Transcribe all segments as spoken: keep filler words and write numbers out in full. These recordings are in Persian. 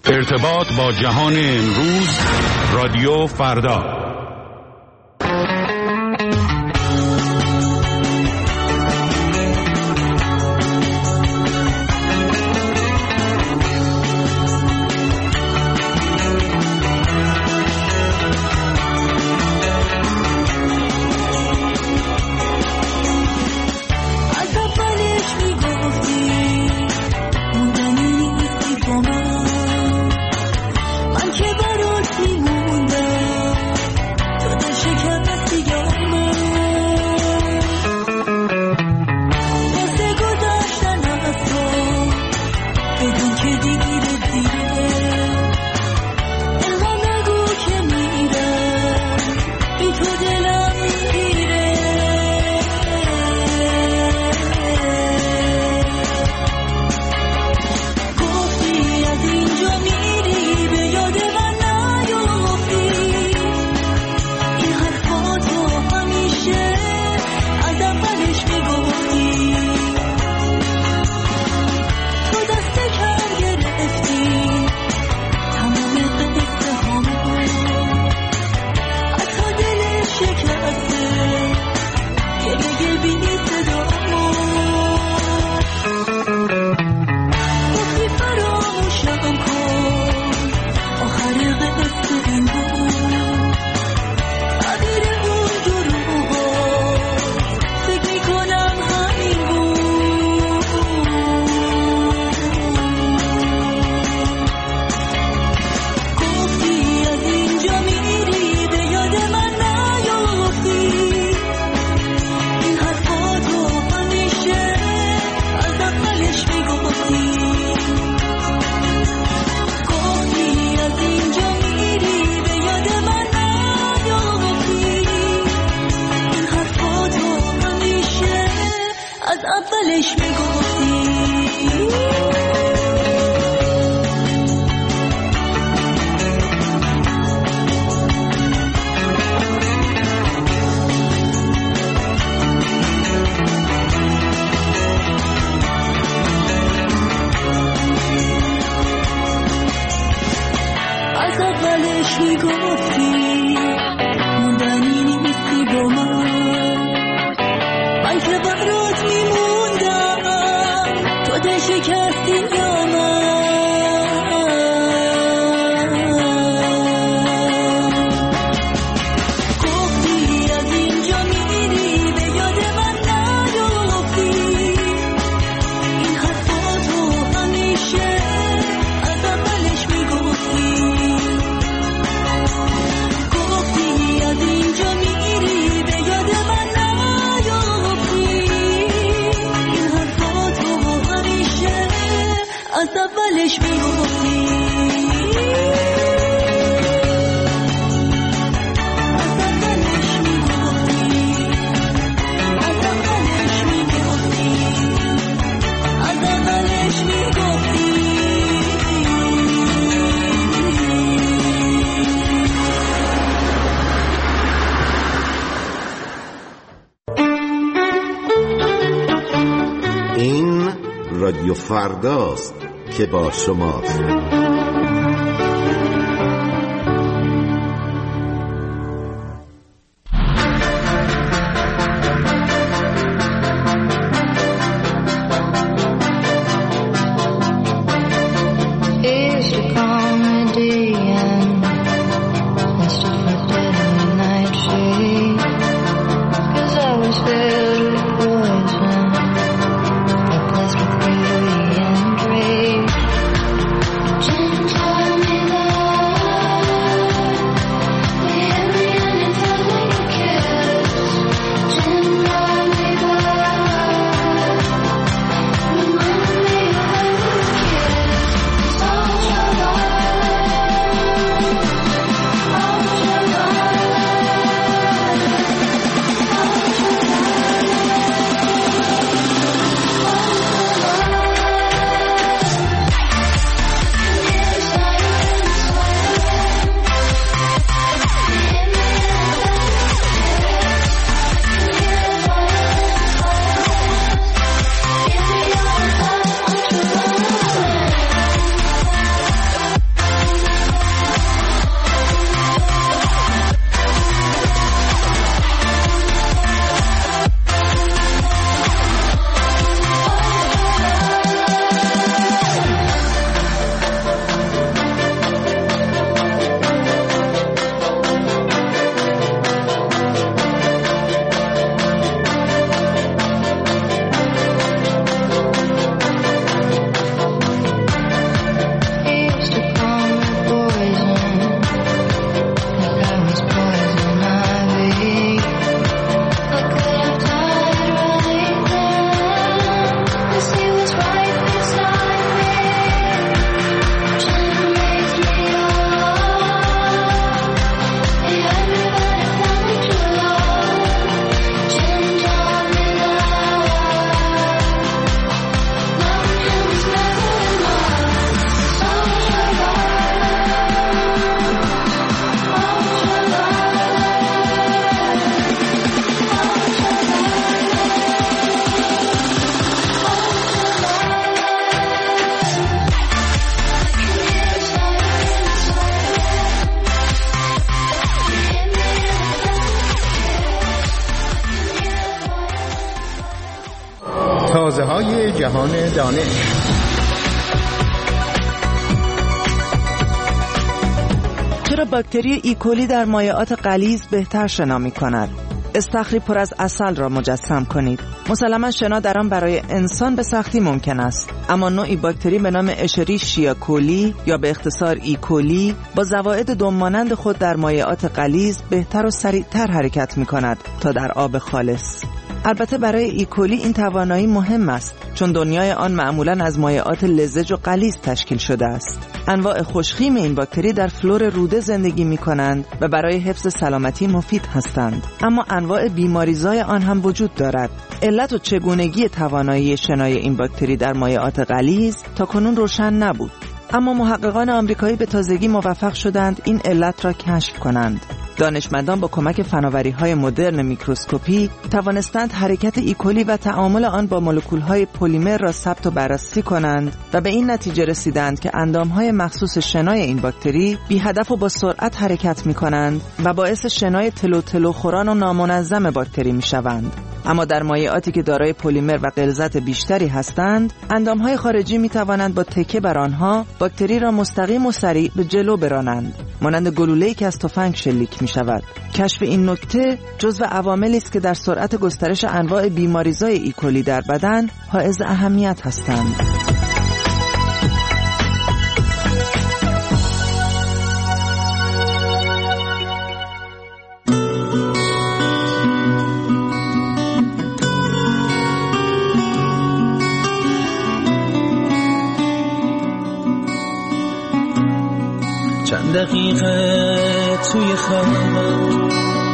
ارتباط با جهان امروز، رادیو فردا. رادیو فرداست که با شماست. Just دنیای جهان دانش. چرا باکتری ایکولی در مایعات غلیظ بهتر شنا می‌کند؟ استخری پر از عسل را مجسم کنید. مسلما شنا در آن برای انسان به سختی ممکن است، اما نوعی باکتری به نام اشریشیا کولی یا به اختصار ایکولی با زوائد دممانند خود در مایعات غلیظ بهتر و سریعتر حرکت می‌کند تا در آب خالص. البته برای ایکولی این توانایی مهم است، چون دنیای آن معمولاً از مایعات لزج و غلیظ تشکیل شده است. انواع خوشخیم این باکتری در فلور روده زندگی می کنند و برای حفظ سلامتی مفید هستند، اما انواع بیماریزای آن هم وجود دارد. علت و چگونگی توانایی شنای این باکتری در مایعات غلیظ تا کنون روشن نبود، اما محققان آمریکایی به تازگی موفق شدند این علت را کشف کنند. دانشمندان با کمک فناوری‌های مدرن میکروسکوپی توانستند حرکت ایکولی و تعامل آن با مولکول‌های پلیمر را ثبت و بررسی کنند و به این نتیجه رسیدند که اندام‌های مخصوص شنای این باکتری بی هدف و با سرعت حرکت می‌کنند و باعث شنای تلو تلو خوران و نامنظم باکتری می‌شوند. اما در مایعاتی که دارای پلیمر و غلظت بیشتری هستند، اندام‌های خارجی می‌توانند با تکیه بر آنها باکتری را مستقیم و سریع به جلو برانند، مانند گلوله‌ای که از تفنگ شلیک می‌شود. کشف این نکته جزو عواملی است که در سرعت گسترش انواع بیماریزای ایکولی در بدن حائز اهمیت هستند. چند دقیقه توی خلوت،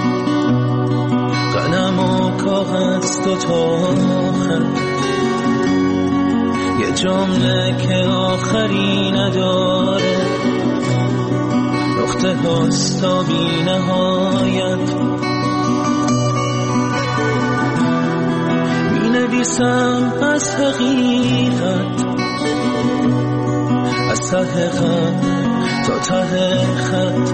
قلم و کاغذ دو تا خط، یه جمله که آخری نداره، نقطه هاست تا بی نهایت. می نویسم از حقیقت، از ته خط تا ته خط،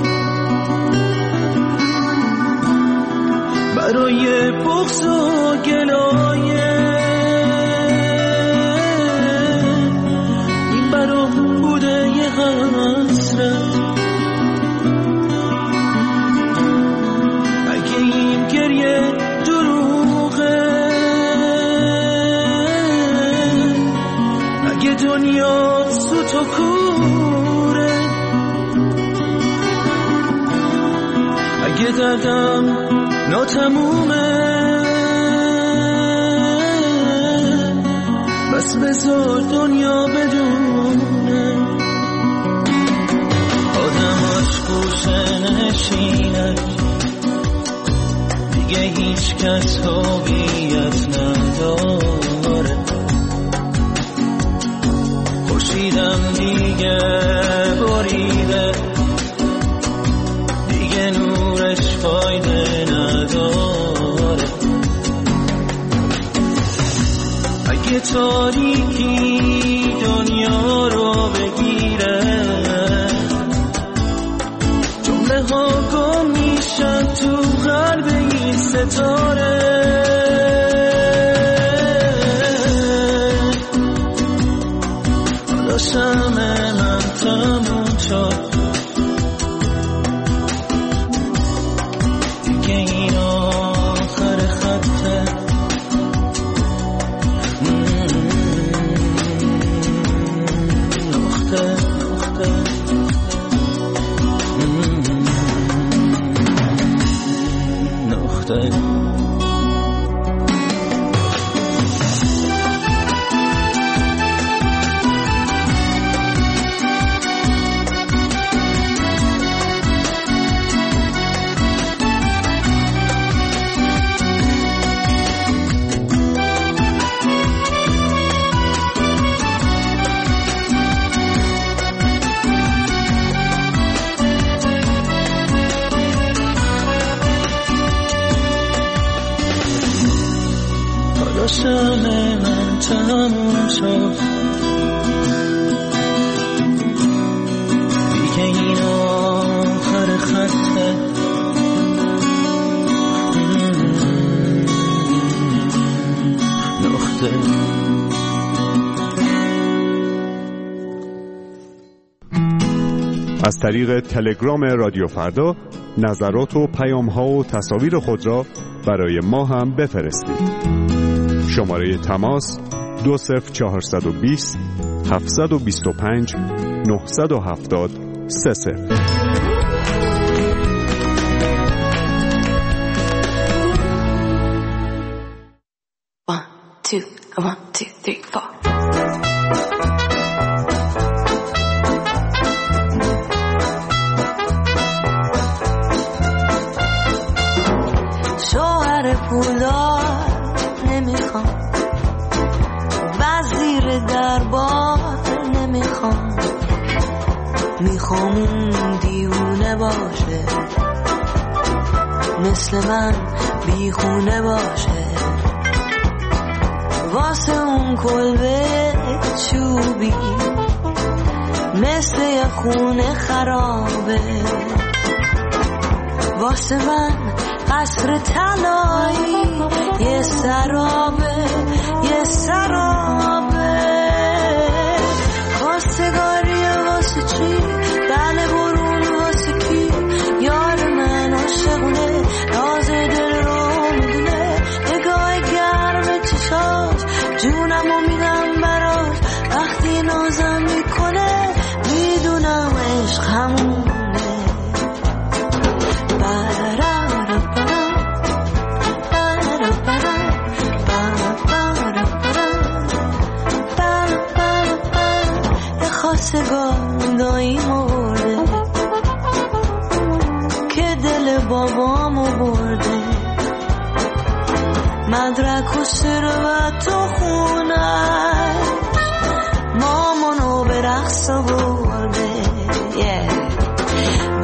برای بغض و گلایه این برام بوده یه حسرت. اگه این گریه دروغه، اگه دنیا سوت و کوره، اگه دردم ناتمومه، بس بذار دنیا بدونه آدماش گوشه نشینه، دیگه هیچ کس هویت نداره. خورشیدم دیگه بریده، دیگه نورش فایده نداره. اگه تاریکی دنیا رو بگیره، جمله ها گم میشن تو قلب این ستاره. حالا شمع من تموم شد، شمع من تموم شد، دیگه این آخر خطه. نقطه از طریق تلگرام رادیو فردا نظرات و پیام‌ها و تصاویر خود را برای ما هم بفرستید. شماره تماس دو صفر چهارصد و بیست هفتصد و بیست و پنج نهصد و هفتاد سه صفر. Two, one, two, three, four. شوهر پولدار نمیخوام، وزیر دربار نمیخوام، میخوام اون دیوونه باشه، مثل من بیخونه باشه، واسه اون کلبه چوبی مثل یه خونه خرابه، واسه من قصر طلایی یه سرابه، یه سرابه. خواستگاریه واسه چی؟ بله برون واسه کی؟ یار من عاشقونه، راز دل رو میدونه، نگاه گرم چشاش جونمو میدم براش، وقتی نازم میکنه میدونم عشق همونه. خواستگار داییمو برده که دل بابامو برده، مدرک و ثروت و خونش مامانو به رقص برده. yeah.